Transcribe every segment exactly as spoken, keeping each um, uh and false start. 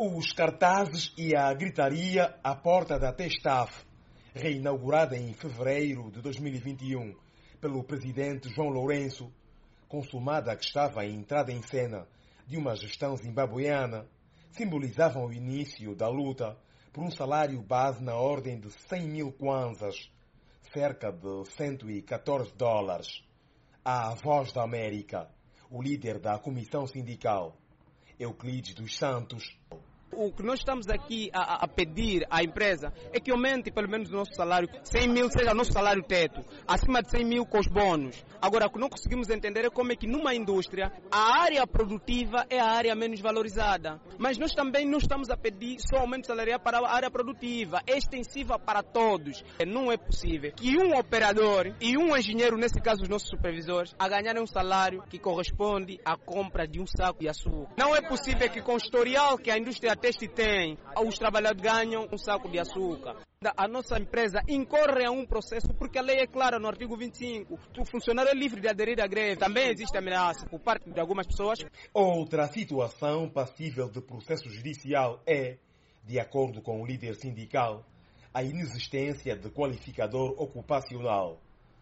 Os cartazes e a gritaria à porta da Testaf, reinaugurada em fevereiro de dois mil e vinte e um pelo presidente João Lourenço, consumada que estava a entrada em cena de uma gestão zimbabueana, simbolizavam o início da luta por um salário base na ordem de cem mil kwanzas, cerca de cento e catorze dólares. À Voz da América, o líder da Comissão Sindical, Euclides dos Santos. O que nós estamos aqui a, a pedir à empresa é que aumente pelo menos o nosso salário. cem mil seja o nosso salário teto, acima de cem mil com os bônus. Agora, o que não conseguimos entender é como é que numa indústria a área produtiva é a área menos valorizada. Mas nós também não estamos a pedir só aumento salarial para a área produtiva, é extensiva para todos. Não é possível que um operador e um engenheiro, nesse caso os nossos supervisores, a ganharem um salário que corresponde à compra de um saco de açúcar. Não é possível que com o historial que a indústria teste tem, os trabalhadores ganham um saco de açúcar. A nossa empresa incorre a um processo porque a lei é clara no artigo vinte e cinco. O funcionário é livre de aderir à greve. Também existe ameaça por parte de algumas pessoas. Outra situação passível de processo judicial é, de acordo com o líder sindical, a inexistência de qualificador ocupacional.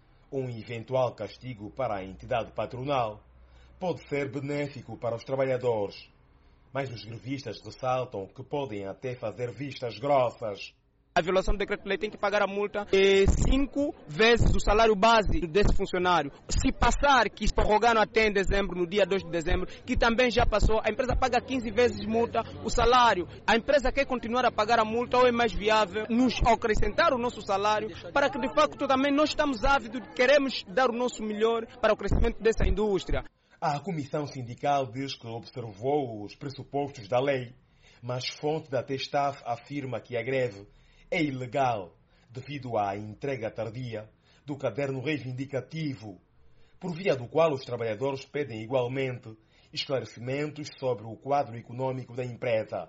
Um eventual castigo para a entidade patronal pode ser benéfico para os trabalhadores, mas os grevistas ressaltam que podem até fazer vistas grossas. A violação do decreto-lei tem que pagar a multa de cinco vezes o salário base desse funcionário. Se passar, que prorrogaram até em dezembro, no dia dois de dezembro, que também já passou, a empresa paga quinze vezes multa o salário. A empresa quer continuar a pagar a multa ou é mais viável nos acrescentar o nosso salário para que, de facto, também nós estamos ávidos, queremos dar o nosso melhor para o crescimento dessa indústria. A Comissão Sindical diz que observou os pressupostos da lei, mas fonte da Testaf afirma que a greve é ilegal devido à entrega tardia do caderno reivindicativo, por via do qual os trabalhadores pedem igualmente esclarecimentos sobre o quadro econômico da empresa.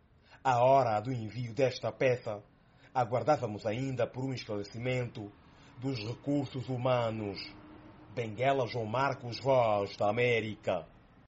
À hora do envio desta peça, aguardávamos ainda por um esclarecimento dos recursos humanos. Benguela João Marcos, Voz da América.